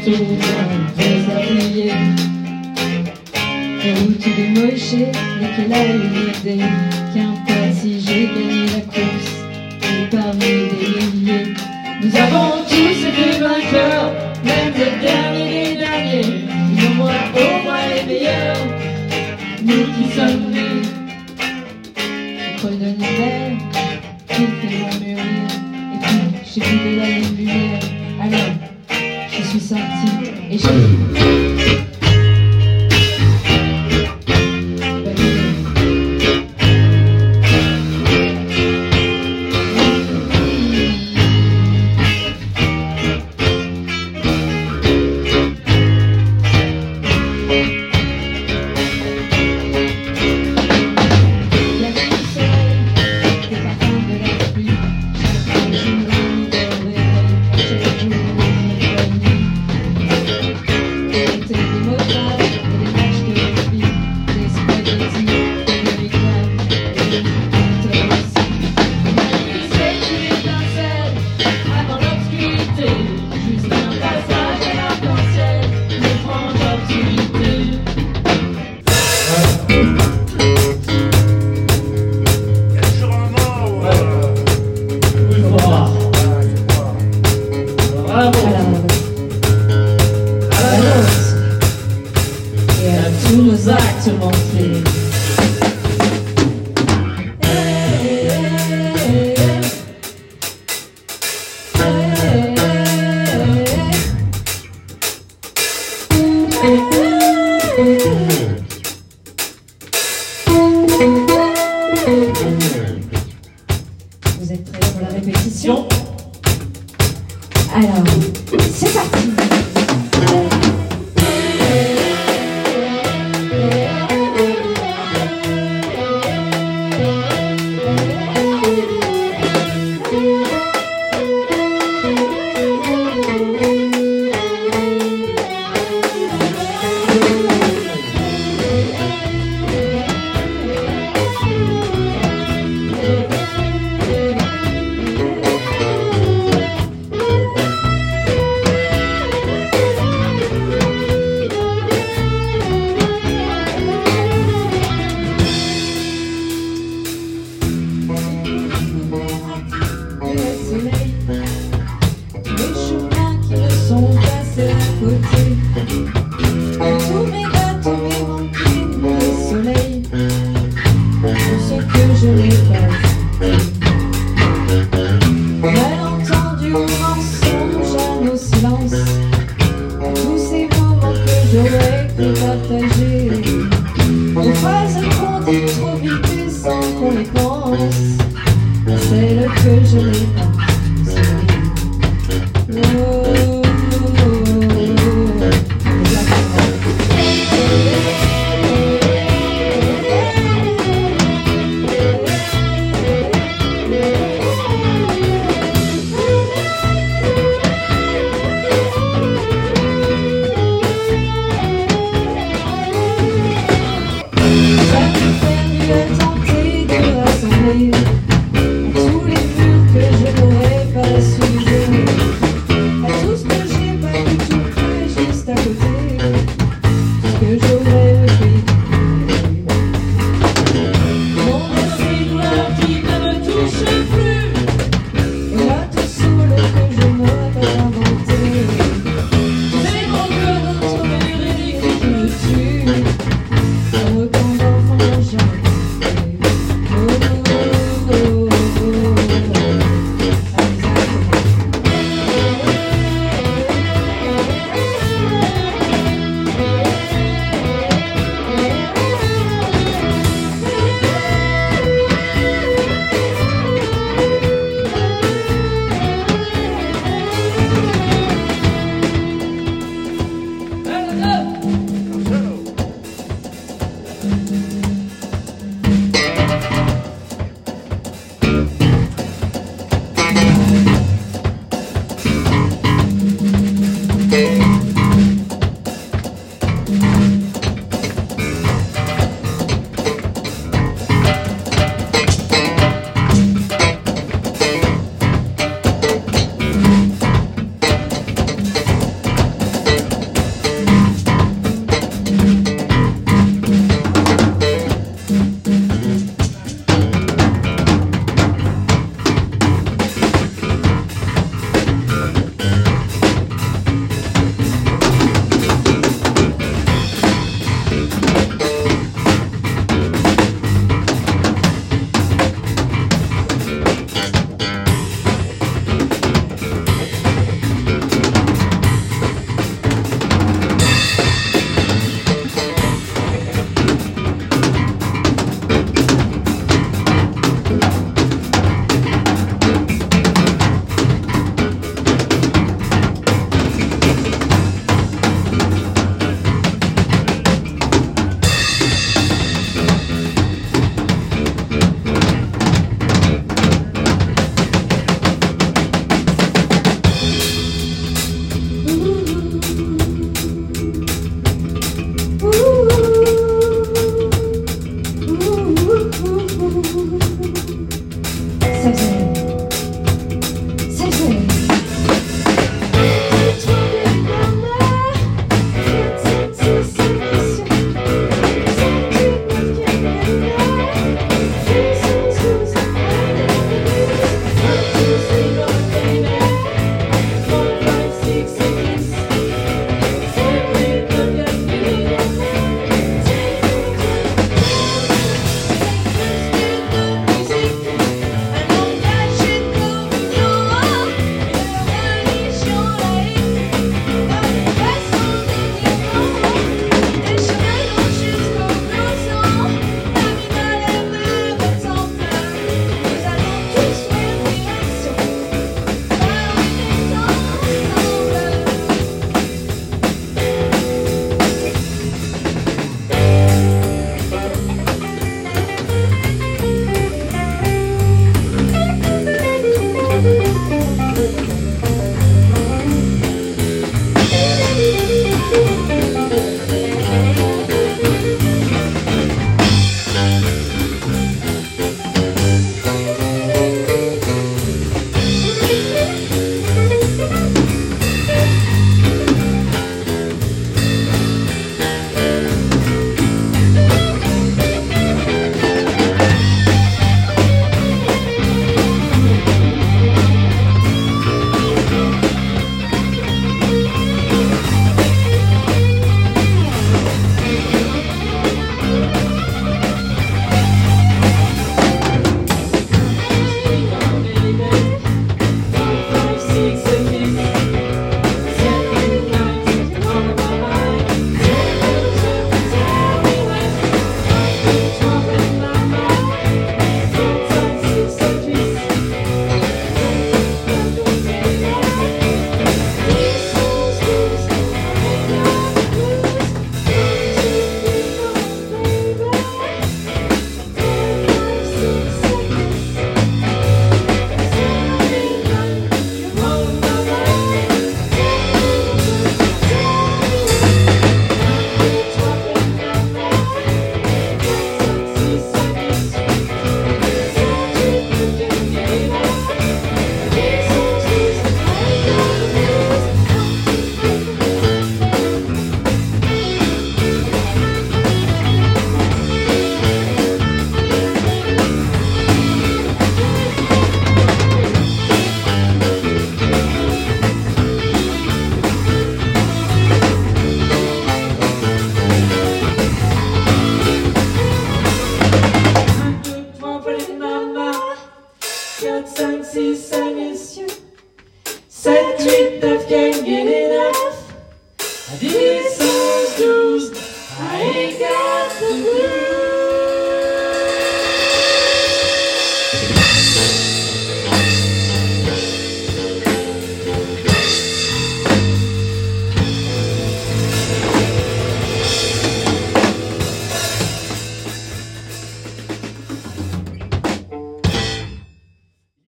retour dans deux ateliers. La route de Moïse, laquelle a une idée. Qu'importe si j'ai gagné la course, ou parmi des milliers. Nous avons tous été vainqueurs, même le dernier des derniers. Dis-moi au moins les meilleurs, nous qui sommes nés au creux de l'hiver, qui fait murmurer. Et puis j'ai vu de la lumière, alors je suis sortie et j'ai... Tous nos actes montrés. Vous êtes prêts pour la répétition? Alors, c'est parti! Tous mes gars, tous mes manqués, le soleil, tout ce que je n'ai pas fait. Malentendu, mensonge à nos silences, tous ces moments que j'aurais pu partager. Ne pas compter trop vite et sans qu'on les pense, celle que je n'ai pas. Tous les murs que je n'aurais pas soulevé, à tout ce que j'ai pas du tout fait juste à côté, ce que j'aurais fait. Mon esprit douleur qui ne me touche plus, et là tout saoul que je n'aurais pas inventé. C'est mon cœur d'autre vérité qui me tue, un record d'enfant jamais. Yeah.